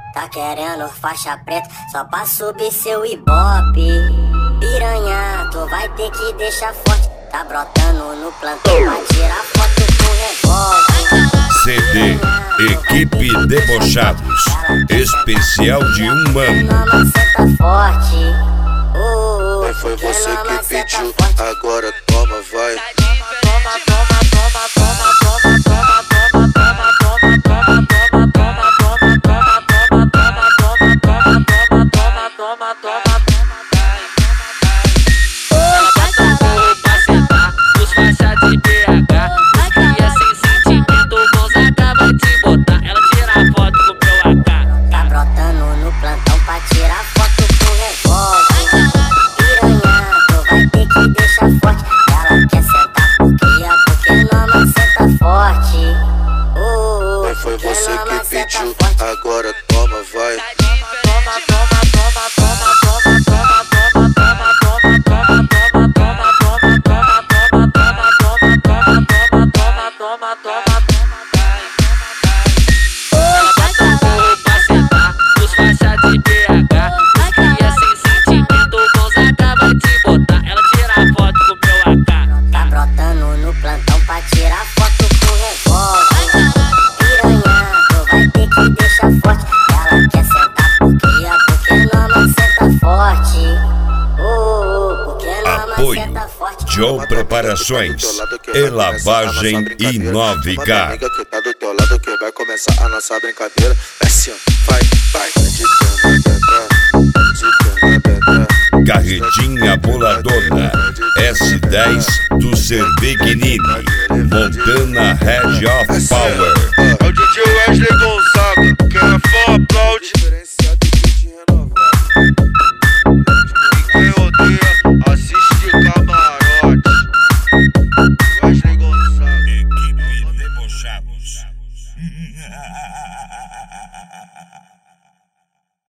Tá querendo faixa preta só pra subir seu ibope. Piranha, tu vai ter que deixar forte. Tá brotando no plantão pra tirar foto com revólver. CD Equipe Debochados, especial de um mano. Maceta forte. Mas foi você que pediu, agora toma, vai. Foi você que pediu, agora toma, vai. Apoio Joe Preparações e Lavagem e 9K. Amiga que tá do teu lado que vai começar a nossa brincadeira. Assim, vai. Carretinha boladona S10 do Cervegnini, Montana Head of Power. É o DJ Wesley Gonzaga, quem é fã aplaude. Quem odeia, assiste camarote. Wesley Gonzaga. Equipe Debochados.